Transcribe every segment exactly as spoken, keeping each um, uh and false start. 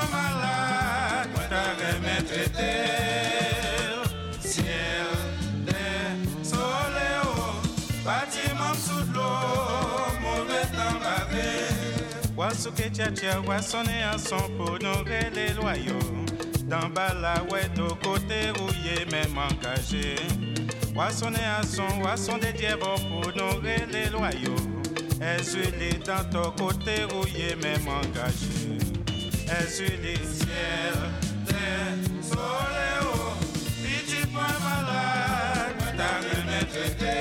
point malade, t'as remis traité. Ciel, terre, soleil, bâtiment sous l'eau, mauvais temps bavé. Wasuke tchatcha, wassonné à son pour nourrir les loyaux. D'en bas la ouais, de côté rouillé, même engagé. Wassonné à son, wasson des diables pour nourrir les loyaux. Est-ce dans ton côté rouillé, même engagé. Est-ce les ciel, terre, soleil, petit point malade, t'as remis traité.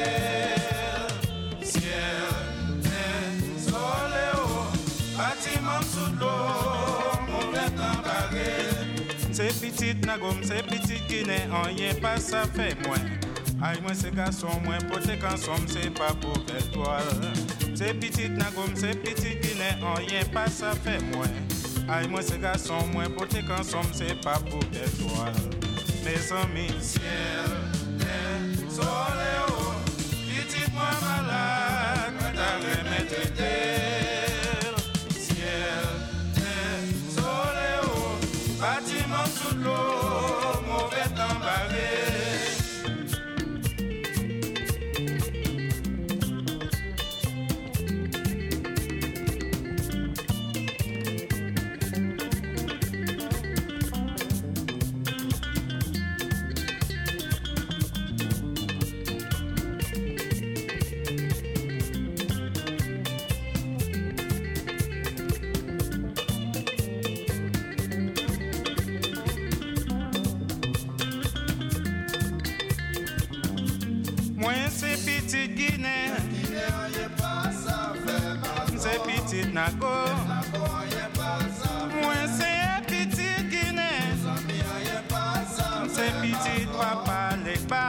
Ciel, terre, soleil, bâtiment sous l'eau, mauvais temps barré. C'est petite nagom, c'est petite Guinée, en rien pas ça fait moins. Aïe, moi c'est garçon, moins poté qu'en somme, c'est pas pour belle toile. C'est petite nagom, c'est petite Guinée, en rien pas ça fait moins. Aïe, moi c'est garçon, moins poté qu'en somme, c'est pas pour belle toile. Mes amis, ciel, terre, soleil, petite moi malade, t'as remis traité. Ciel, terre, soleil, bâtiment sous l'eau, mauvais temps barré. Petite Guinée, c'est petite Nago. Moi c'est petite Guinée, c'est petite Papa Lekba,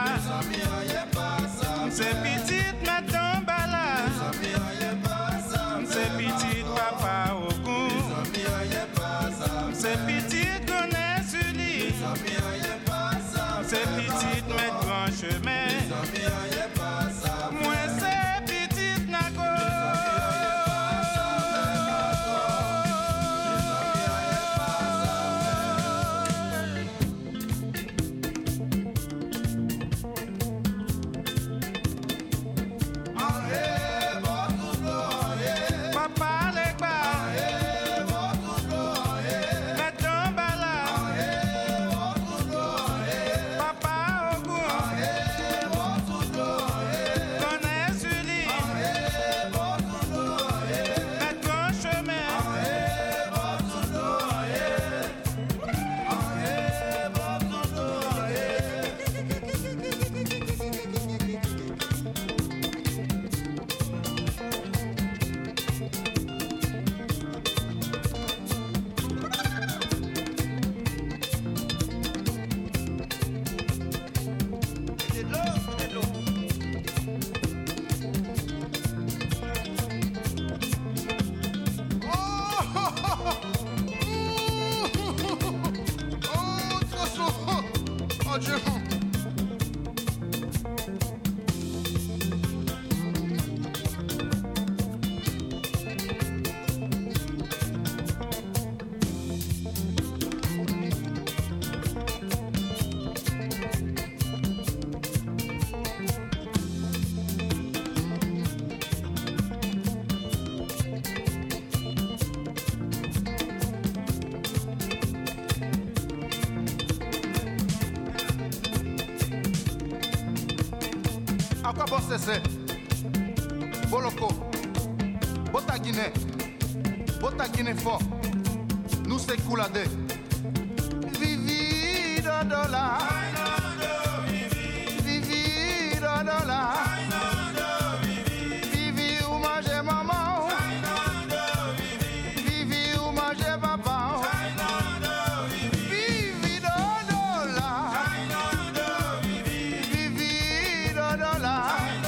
c'est petite Madame Bala, c'est petite Papa Ogun, c'est petite Gonesse Uli, c'est petite Maître Grand Chemin. Moi c'est petite Nago. Papa Lekba, Madame Bala, Papa Ogun, Gonesse Uli, Maître Grand Chemin. Oh Dieu. À quoi bon c'est Boloko, Bota Guinée, Bota Guinée fort, nous c'est Koulade. Vivi Dodola, Vivi Dodola, Vivi ou manger maman, Vivi ou manger papa. Vivi Dodola, Vivi Dodola.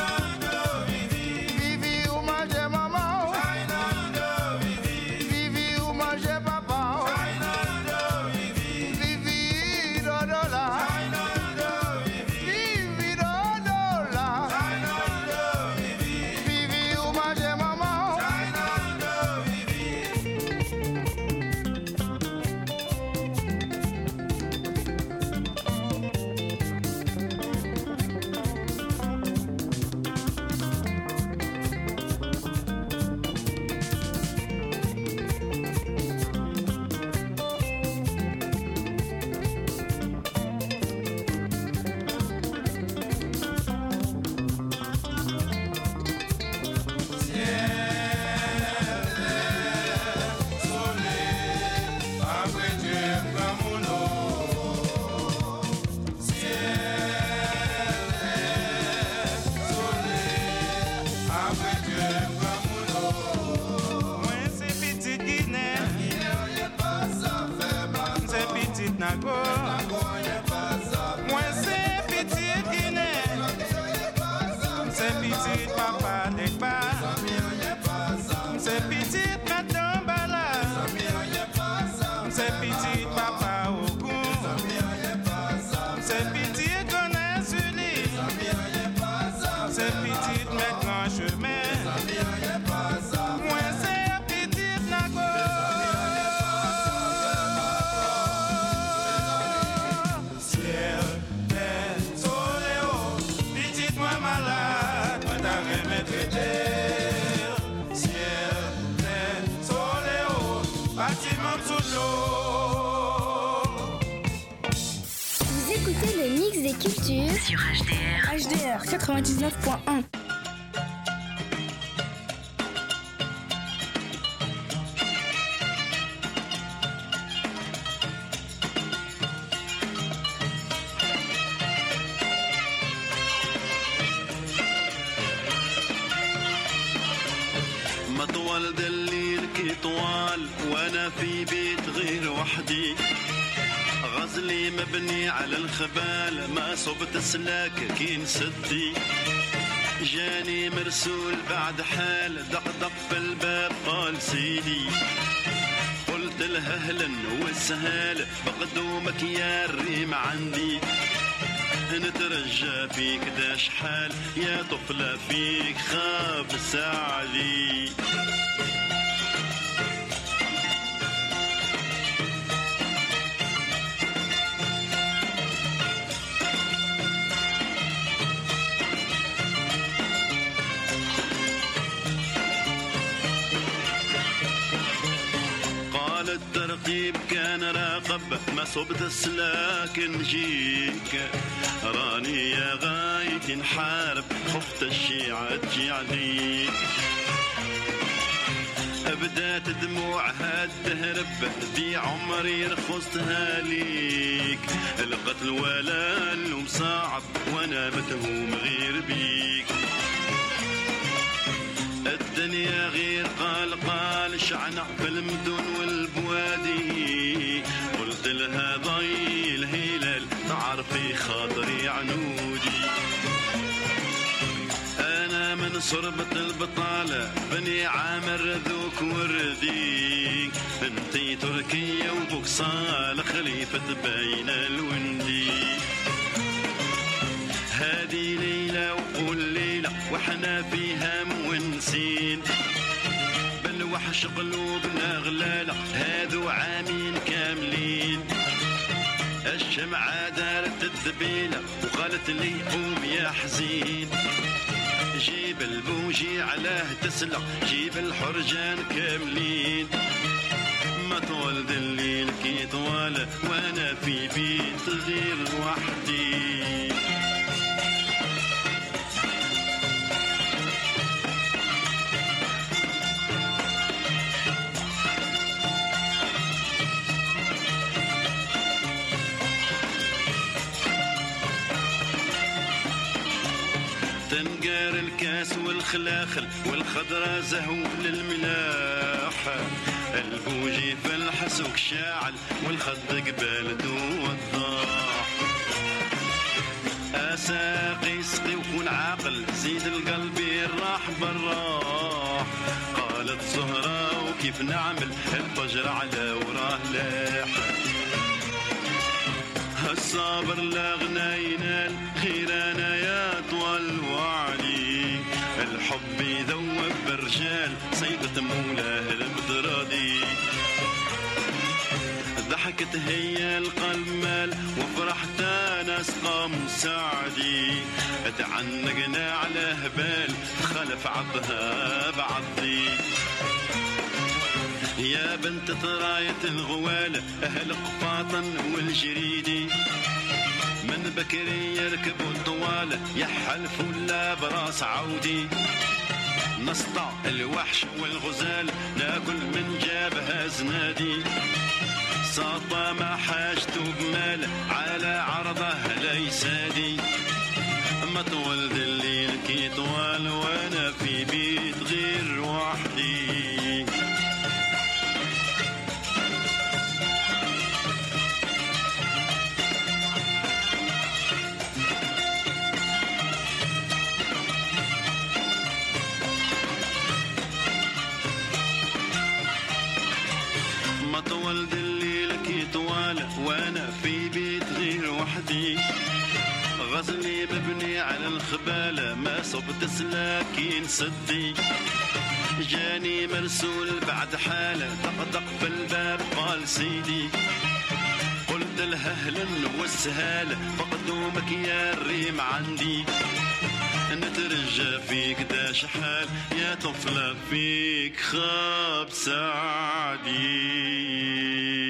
Vivi ou manger maman, Vivi ou manger papa. nago. Moi c'est petit Guinée. C'est petit papa Legba. C'est petit Katambala. C'est petit papa Ogun. C'est petit Gonazuli. C'est petit mes grands chemins. Moi c'est petit nago. Ciel, terre, soleil, oh, petit moi malade, moi t'as remis traiter. Ciel, terre, soleil, oh, bâtiment sous l'eau. Vous écoutez le mix des cultures sur H D R. H D R quatre-vingt-dix-neuf point un. مطول دليل كي طوال وانا في بيت غير وحدي غزلي مبني على الخبال ما صبت سلاك كي نسدي جاني مرسول بعد حال دق دق في الباب قال سيدي قلت له اهلا وسهلا بقدومك يا الريم عندي نترجى فيك داش حال يا طفلة فيك خاب سعدي قال الترقيب كان راقب ما صبت السلاك نجيك راني يا غايتي نحارب خفت الشيعة تجي عليك بدات دموعها تهرب دي عمري رخصتها ليك القتل ولا اللوم صعب وانا متهوم غير بيك الدنيا غير قال قال شعنا في المدن والبوادي قلت لها ضي الهلال تعرفي خاطري عنودي انا من صربة البطالة بني عامر ذوك وردي انتي تركية وبوك صالح خليفة بين الوندي هذه ليلة وقول ليلة وحنا في هم ونسين بالوحش قلوبنا غلالة هذو عامين كاملين الشمعة دارت الذبيلة وقالت لي قوم يا حزين جيب البوجي علاه تسلع جيب الحرجان كاملين ما طول الليل كي طوال وانا في بيت غير وحدي تنقار الكاس والخلاخل والخضرة زهو للملاح البوجي في الحسوك شاعل والخد قبالته وضاح أساقي سقي وكون عاقل زيد القلب الراح براح قالت زهرة وكيف نعمل الفجر على وراه لاح الصابر لا غنى ينال خيرانا يا طول وعلي الحب يذوب بالرجال صيدة مولاه البدرادي ضحكت هي القلب مال وفرحت انا سقام سعدي اتعنقنا على هبال خلف عضها بعضي يا بنت طراية الغوالة أهل قفاطا والجريدي من بكري يركبوا الطوالة يحلف ولا براس عودي نسطع الوحش والغزال ناكل من جابها زنادي ساطة ما حاجته بمال على عرضه ليسادي ما طول الليل كي طوال وانا في بيت غير وحدي وانا في بيت غير وحدي غزلي مبني على الخبالة ما صبت سلاكين سدي جاني مرسول بعد حالة طقطق بالباب قال سيدي قلت لها اهلا والسهالة فقدومك يا الريم عندي نترجى فيك داش حال يا طفلة فيك خاب سعدي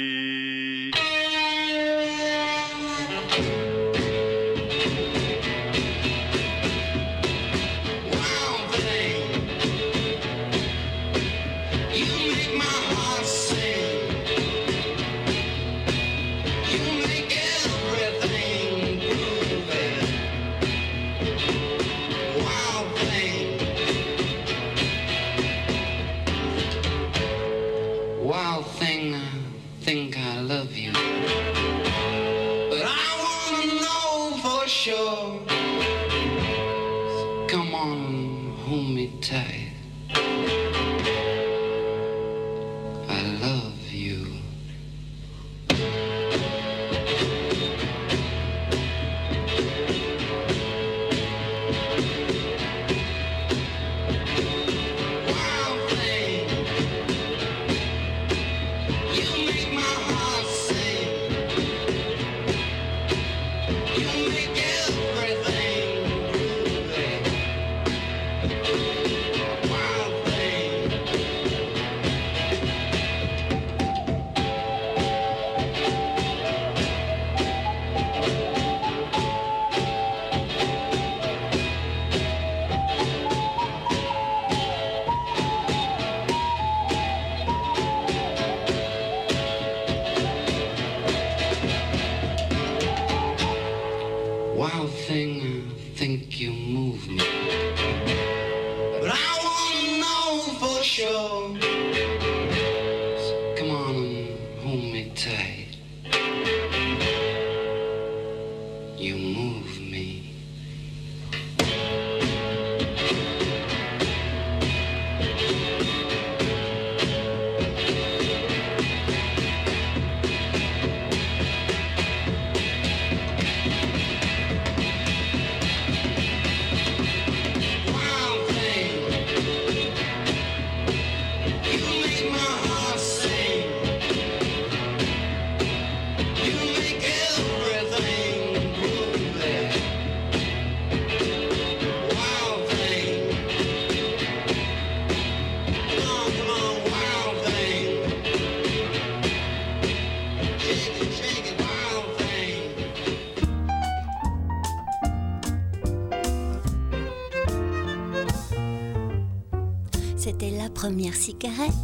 C'était la première cigarette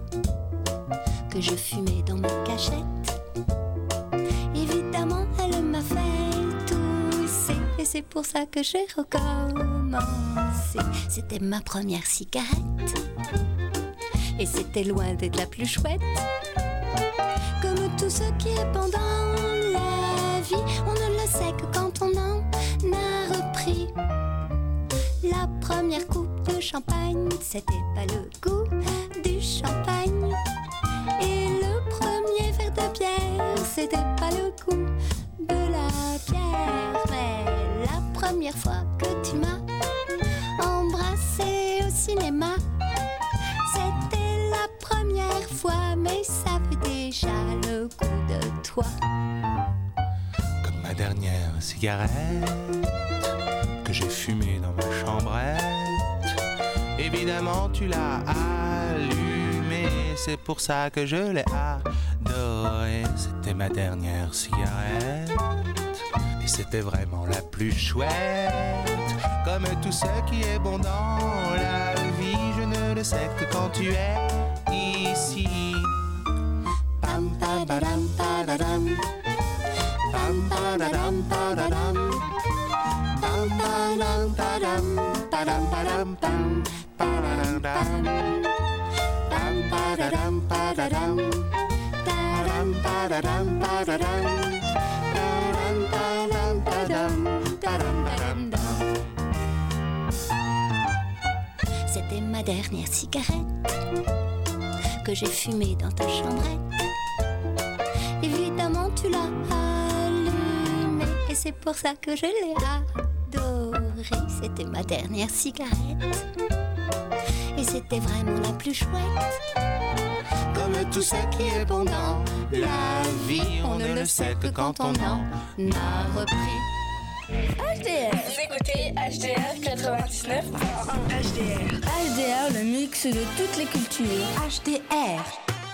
que je fumais dans ma cachette. Évidemment, elle m'a fait tousser et c'est pour ça que j'ai recommencé. C'était ma première cigarette et c'était loin d'être la plus chouette. Comme tout ce qui est pendant la vie, on ne le sait que quand on en a repris. La première coupe de champagne, c'était pas le goût du champagne. Et le premier verre de bière, c'était pas le goût de la bière. Mais la première fois que tu m'as embrassé au cinéma, c'était la première fois, mais ça veut déjà le goût de toi. Comme ma dernière cigarette que j'ai fumée dans ma chambrette. Évidemment tu l'as allumée, c'est pour ça que je l'ai adorée. C'était ma dernière cigarette et c'était vraiment la plus chouette. Comme tout ce qui est bon dans la vie, je ne le sais que quand tu es ici. Pam padadam padadam, pam padadam padadam, pam padam padam, padam padam pam. Pam padadam padadam, padam padadam padadam, padam padam padam, padam padam dam. C'était ma dernière cigarette que j'ai fumée dans ta chambrette. Évidemment comment tu l'as allumé. Et c'est pour ça que je l'ai adoré. C'était ma dernière cigarette. Et c'était vraiment la plus chouette. Comme tout ce qui est bon dans la vie, on ne le sait que quand on en a repris. H D R. Vous écoutez H D R quatre-vingt-dix-neuf point un. H D R. H D R, le mix de toutes les cultures. H D R.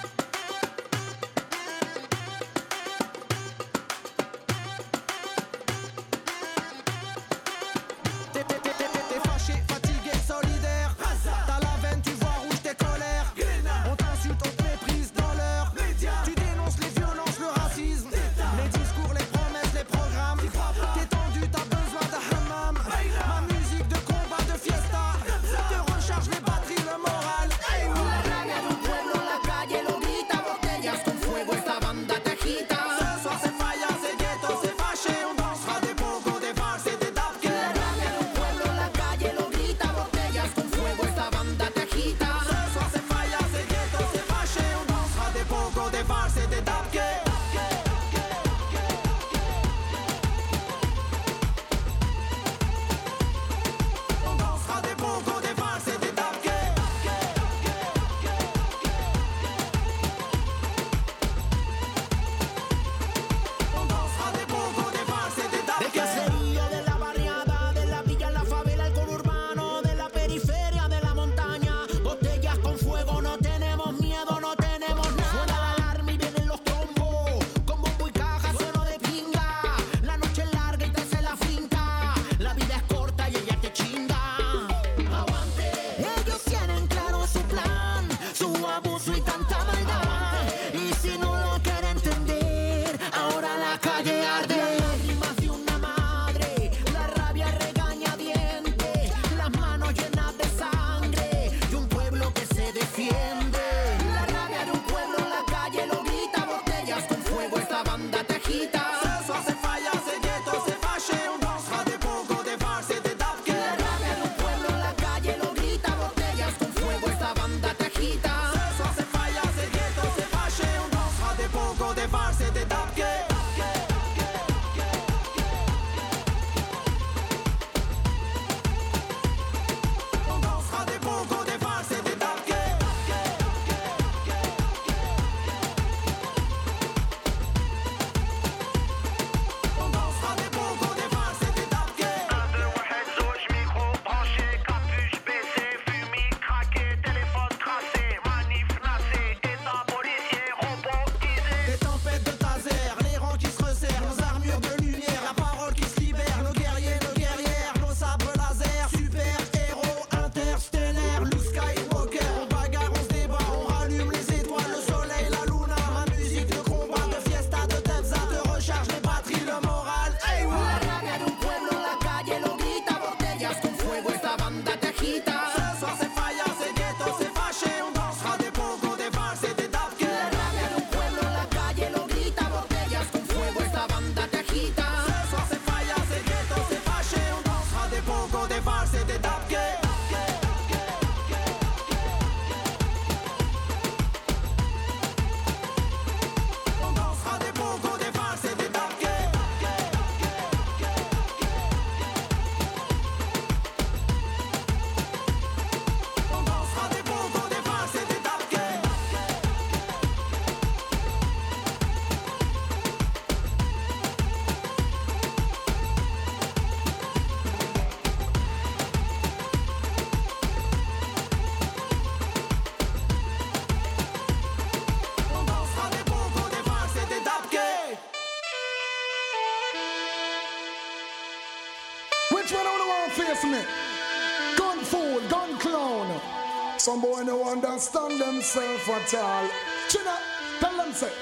Some boy no understand themselves at all. China, tell them say,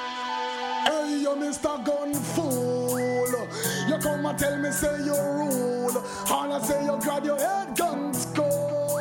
hey you Mister Gun Fool, you come and tell me say you rule, all I say you grab your head gun skull.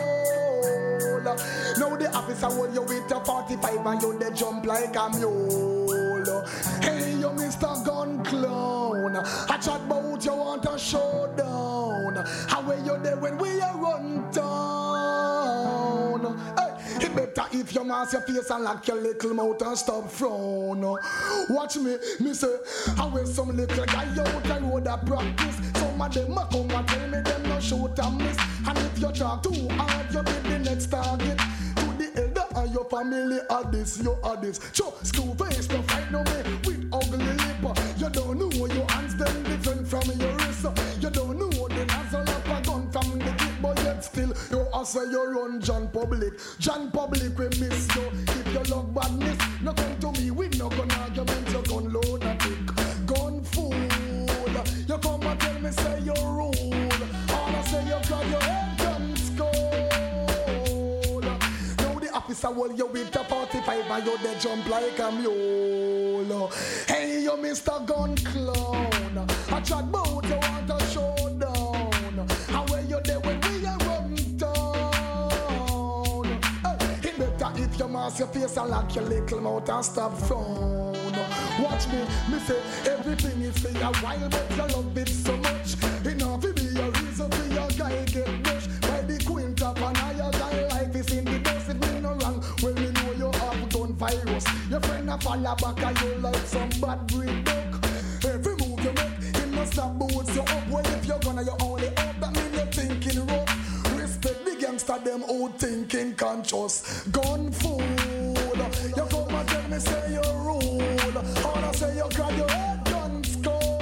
Now the officer hold you with a forty-five and you they jump like a mule. Hey you Mister Gun Clown, I chat about you want a showdown. How are you there when we are run down? Hey, it better if if you mask your face and lock your little mouth and stop frown. Watch me, me say, I wear some little guy out the road that practice. Some of them a come and tell me them no shoot and miss. And if you talk too hard, you be the next target. To the elder and your family are this, you are this. So, school face, no fight no me with ugly lip. You don't know your hands them different from your wrist. You don't know the nozzle up a gun from the clip, but yet still you also you run John Public. John Public we miss you. If you love badness, no come to me with no gun argument. You gun load a tick, gun fool. You come and tell me say you rule. All I say you got your head gun skull. Now the officer will you with a forty-five and you they jump like a mule. Hey you Mister Gun Clown, I chat bout you want a showdown. And where you there when we are run down? Hey, it better if you mask your face and lock your little mouth and stop frown. Watch me, me say everything is for a while, but you love it so much. Enough to be a reason for your guy get brushed by the queen top and I your guy life is in the dust. If me no wrong, well me know you have gun virus. Your friend a fall back and you like some bad breed duck. Every move you make, him no stop boots you up. Well if you're gonna you only up, that mean you're thinking rough. Respect the gangster them out thinking conscious. Gun fool, you come and tell me say you rule. All I say you grab your head gun skull.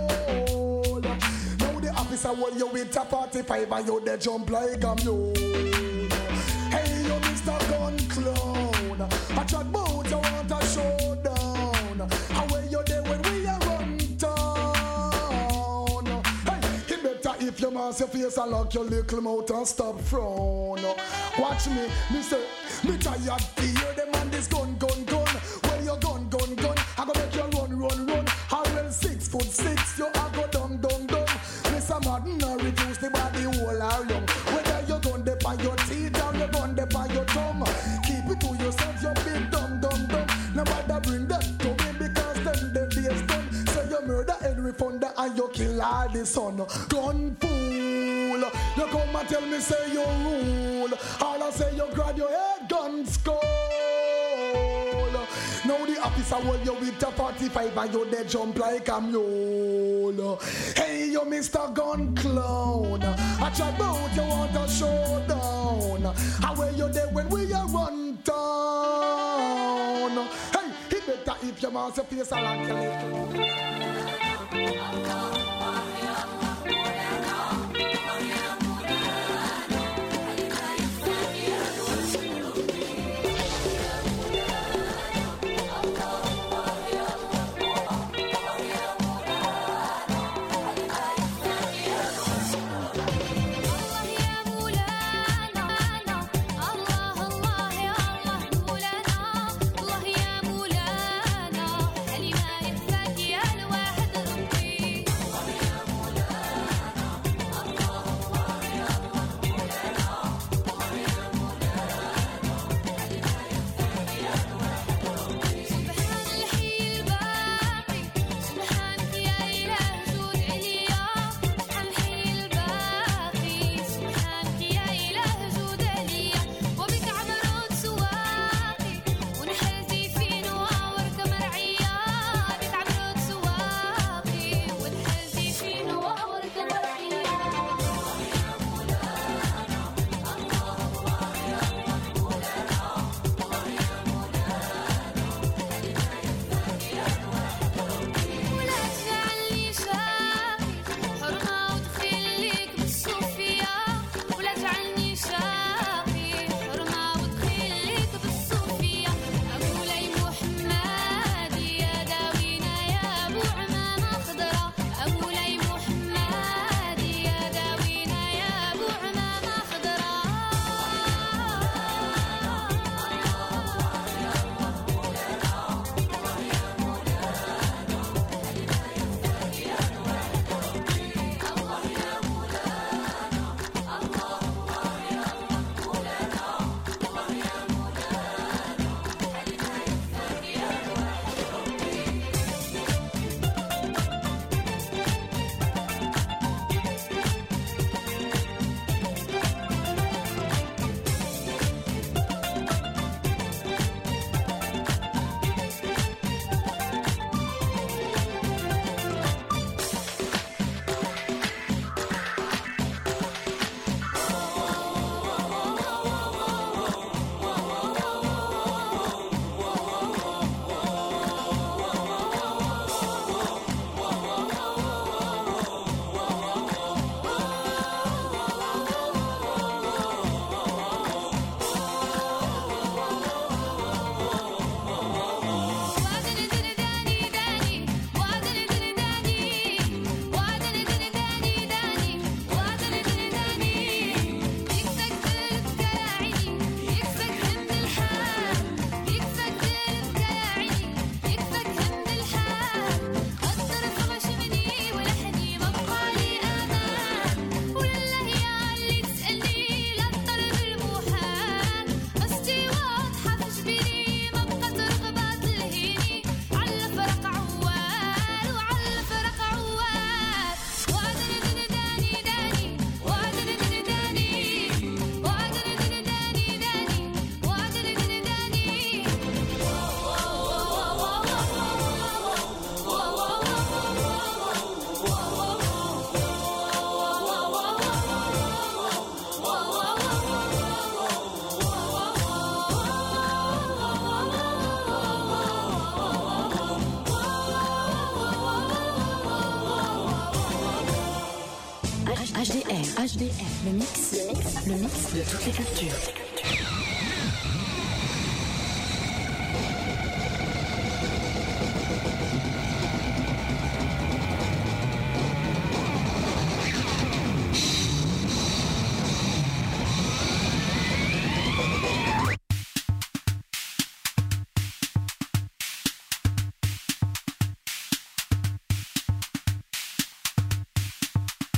Now the officer will you with a forty-five and you they jump like a mule. Hey you Mister Gun Clown, I chat bout you want a showdown. And where you there when we are run town? Hey, it better if you mask your face and lock your little mouth and stop frown. Watch me, me say, me tired to hear them and this gun, gun, gun. Where you gun, gun, gun? I go make you run, run, run. Harrell six foot six, you a go down, down, down. Mister Madden I reduce the body whole are young. Whether you gun dip on your teeth or you gun dip on your tongue, keep it to yourself, you big dumb, dumb, dumb. Nobody bring that to me because them the days done. So you murder Henry Fonda and you kill all the son. Gun fool, you come and tell me say you rule. All I say you grab your head gun skull. Now the officer will you with a forty-five and you they jump like a mule. Hey you Mister Gun Clown, I chat bout you want a showdown. How where you there when we are run down? Hey, it better if you mask your face and lock your little. H D R, H D R, le mix, le mix, le mix de toutes les cultures.